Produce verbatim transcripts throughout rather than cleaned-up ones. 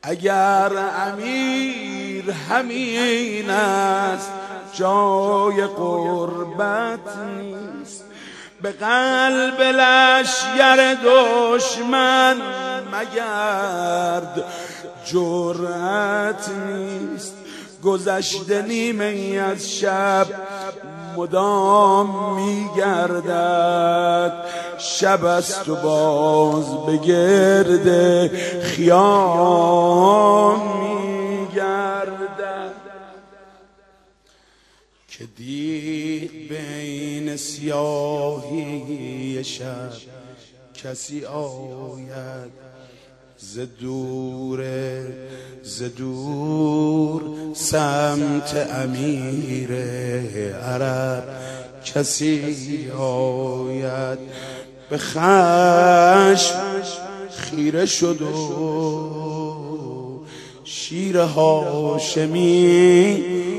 اگر امیر همین است جای قربت نیست، به قلب لشگر دشمن مگرد جرأت نیست. گذشته نیمه از شب مدام میگردد، شب است و باز به گرد خیام میگردد. که دید بین سیاهی شب کسی آید، ز دور ز دور سمت امیر عرب کسی آید. به خشم خیره شد و شیر هاشمی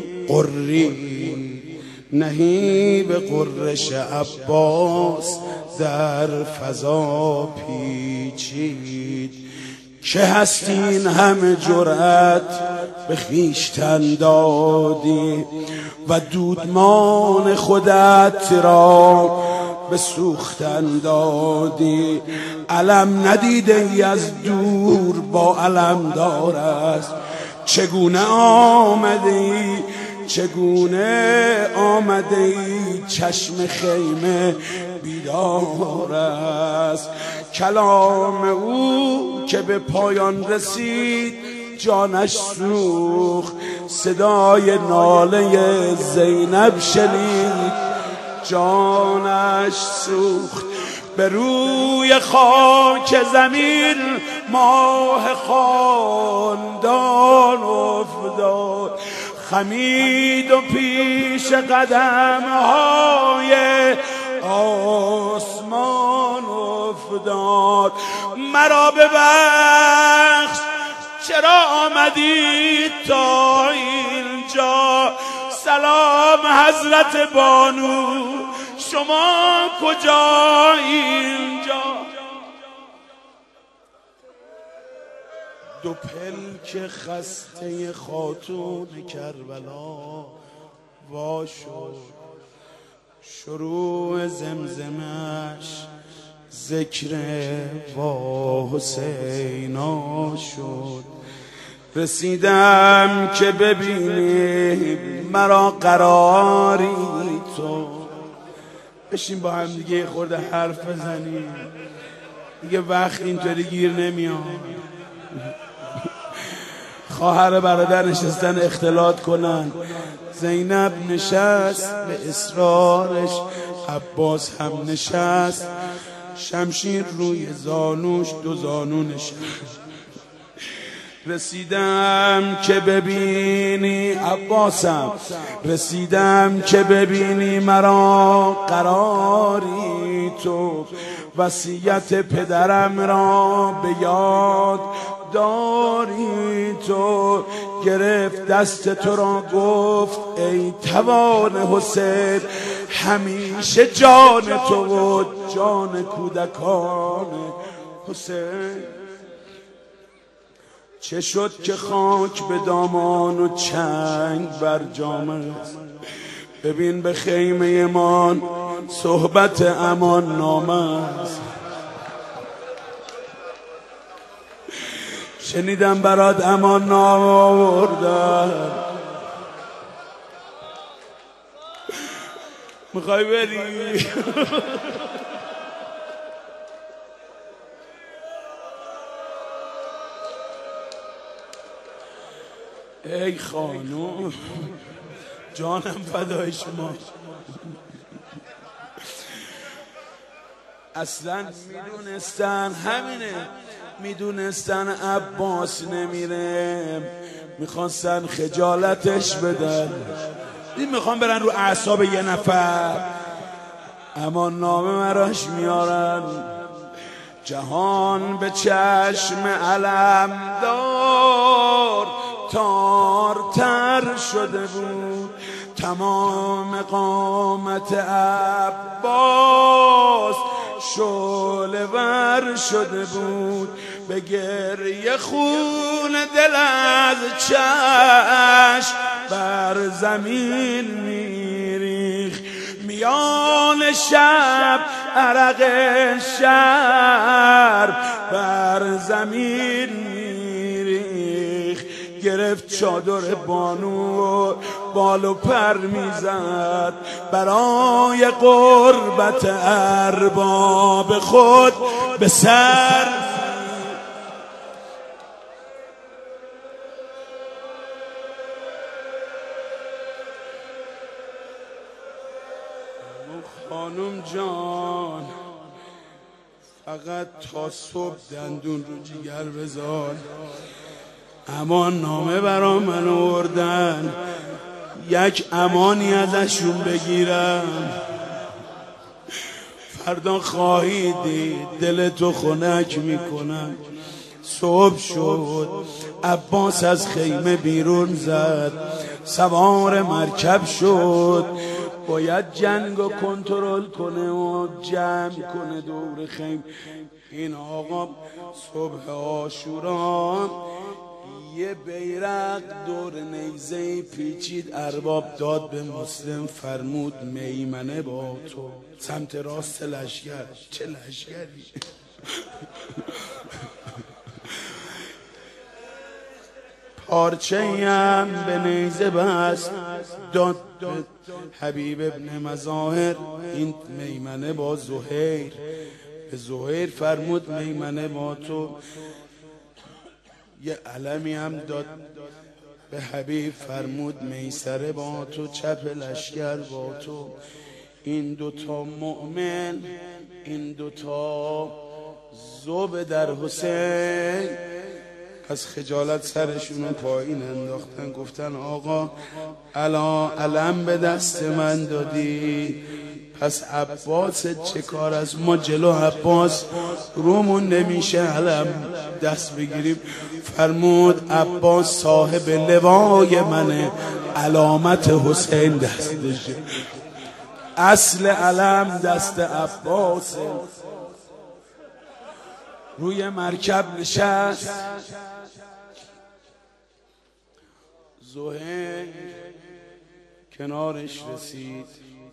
قری، نهیب قرش عباس در فضا پیچید. که هستین همه جرأت به خویشتن دادی و دودمان خودت را به سوختن دادی. علم ندیده ای از دور با علم دار است، چگونه آمده ای چگونه آمده ای چشم خیمه بیدار است. کلام او که به پایان رسید جانش سوخت، صدای ناله زینب شنید جانش سوخت. به روی خاک زمین ماه خاندان افتاد، خمید و پیش قدم‌های آسمان افتاد. مرا ببخش چرا آمدی تا اینجا، سلام حضرت بانو شما کجا اینجا. دو پلک خسته خاتون کربلا وا شد، شروع زمزمش ذکر وا حسینا شد. رسیدم که ببینی مرا قراری تو، بشین با هم دیگه خورده حرف بزنیم دیگه، وقت اینطوری گیر نمیاد. خواهر برادر نشستن اختلاط کنن، زینب نشست به اصرارش، عباس هم نشست، شمشیر روی زانوش دو زانو نشست. رسیدم که ببینی عباسم، رسیدم که ببینی مرا قراری تو، وصیت پدرم را به یاد داری تو. گرفت دست تو را گفت ای توان حسین، همیشه جان تو و جان کودکان حسین. چه شد که خاک به دامان و چنگ بر جامه، ببین به خیمه امان صحبت امان نامه است. شنیدم برات امان نامه آوردن، میخوای بری؟ ای خانوم جانم فدای شما. اصلا میدونستن همینه، میدونستن عباس نمیره، میخواستن خجالتش بدن، این میخوان برن رو اعصاب یه نفر. اما نامه مراش میارن، جهان به چشم علم دار تارتر شده بود، تمام قامت عباس شعله ور شده بود. به گریه خون دل از چشم بر زمین میریخ، میان شب عرق شرب بر زمین میریخ. گرفت چادر بانو و بال و پر میزد، برای قربت ارباب خود به سر. خانم جان فقط تا صبح دندون رو جگر بذار، امان نامه برا من آوردن، یک امانی ازشون بگیرم، فردا خواهی دید دلتو خنک میکنم. صبح شد، عباس از خیمه بیرون زد، سوار مرکب شد، باید جنگو کنترل کنه و جمع کنه دور خیم. این آقا صبح عاشورا یه بیرق دور نیزه پیچید، ارباب داد به مسلم، فرمود میمنه با تو. سمت راست لشگر. چه لشگری؟ پارچه‌ام به نیزه بست، داد به حبیب ابن مظاهر، این میمنه با زهیر. به زهیر فرمود میمنه با تو. یه علمی هم داد به حبیب، فرمود میسره با تو، چپ لشگر با تو. این دوتا مؤمن، این دوتا ذوب در حسین، از خجالت سرشون رو پایین انداختن، گفتن آقا الان علم به دست من دادی، پس عباس چه کار از ما جلو عباس رومون نمیشه علم دست بگیریم. فرمود عباس صاحب لوای منه، علامت حسین دستشه، اصل علم دست عباس. روی مرکب نشست، زهیر کنارش رسید،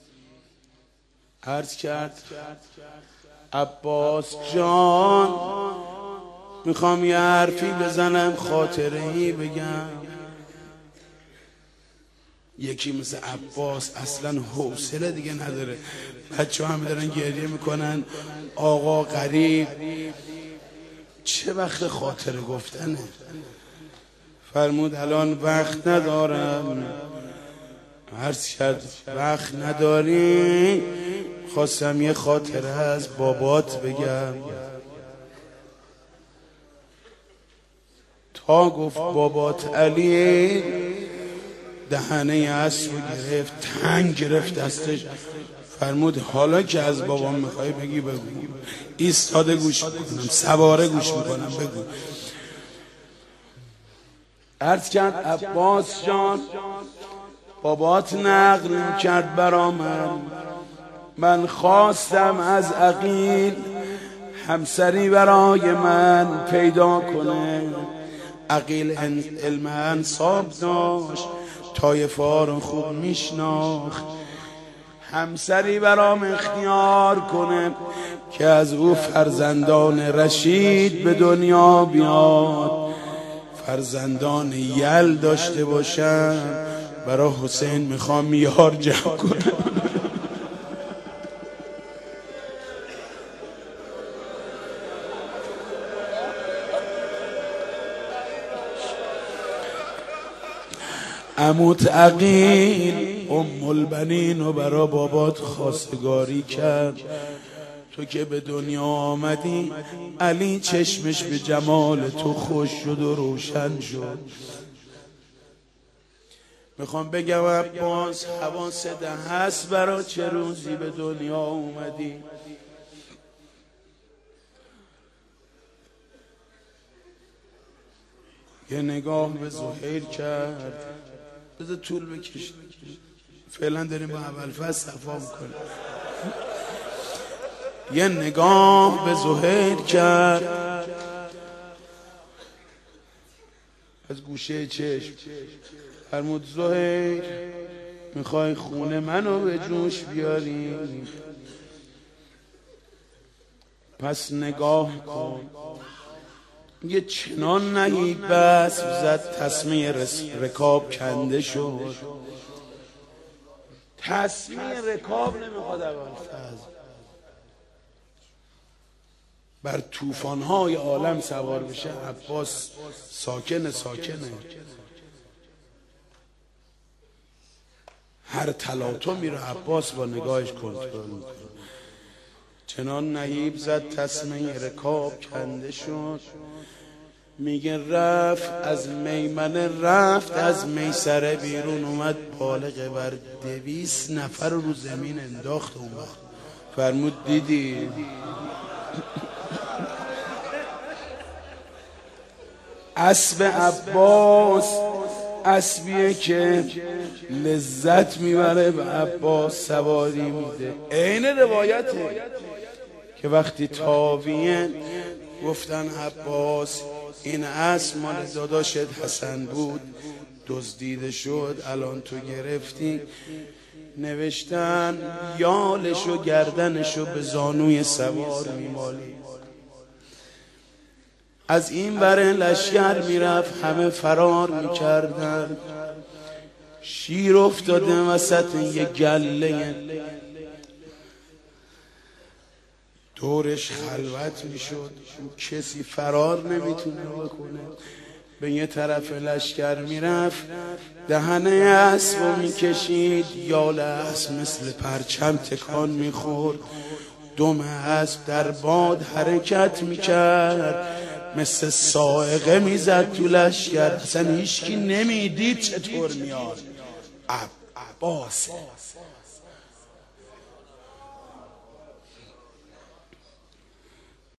عرض کرد عباس جان میخوام یه حرفی بزنم، خاطره‌ای بگم. یکی مثل عباس اصلا حوصله دیگه نداره، بچه همه دارن گریه میکنن، آقا غریب چه وقت خاطره گفتنه. فرمود الان وقت ندارم. عرض کرد وقت نداری؟ خواستم یه خاطره از بابات بگم. تا گفت بابات علی، دهنه اسب رو گرفت، تنگ گرفت دستش. فرمود حالا که از بابام میخوای بگی بگو. ایستاده گوش میکنم، سواره گوش میکنم، بگو. عرض کرد عباس جان بابات نقل کرد برا من، من خواستم از عقیل همسری برای من پیدا کنه. عقیل علم انصاب داشت، طایفه رو خوب میشناخت، همسری برام اختیار کنه که از او فرزندان رشید به دنیا بیاد، فرزندان یل داشته باشم. برای حسین میخوام یار جمع کنم. عموت عقیل ام البنین و برا بابات خواستگاری کرد. تو که به دنیا آمدی علی چشمش به جمال تو خوش شد و روشن شد. میخوام بگم عباس حواست هست برا چه روزی به دنیا اومدی. یه نگاه به زهیر کرد، بذار طول بکشید، فعلا داریم با ابوالفضل صفا میکنیم. یه نگاه به زهیر کرد، از گوشه چشم فرمود زهیر میخوای خونه منو به جوش بیاری؟ پس نگاه کن. یه چنان نهی بس زد تسمه رکاب کنده شد. تسمه رکاب نمیخواد ابوالفضل بر طوفان‌های عالم سوار بشه. عباس ساکن ساکنه، هر تلاطمی رو عباس با نگاهش کنترل میکنه. چنان نهیب زد تسمه رکاب کنده شد. میگه رفت از میمنه، رفت از میسره بیرون اومد، بالغ بر دویست نفر رو زمین انداخت. اون وقت فرمود دیدی اسب عباس اسبیه که لذت میبره به عباس سواری میده. عین روایته که وقتی تابیه گفتن عباس این اسب مال داداشت حسن بود، دزدیده شد، الان تو گرفتی. نوشتن یالش و گردنشو به زانوی سوار میمالی. از این بره لشکر میرفت، همه فرار میکردن. شیر افتاده وسط یه گله، دورش خلوت میشد، کسی فرار نمیتونه بکنه. به یه طرف لشکر میرفت، دهنه اسب رو میکشید، یال اسب مثل پرچم تکان میخورد، دم اسب در باد حرکت میکرد، مثل صاعقه میزد تو لشکر. اصلا هیچکی نمیدید چطور میاد. عباسه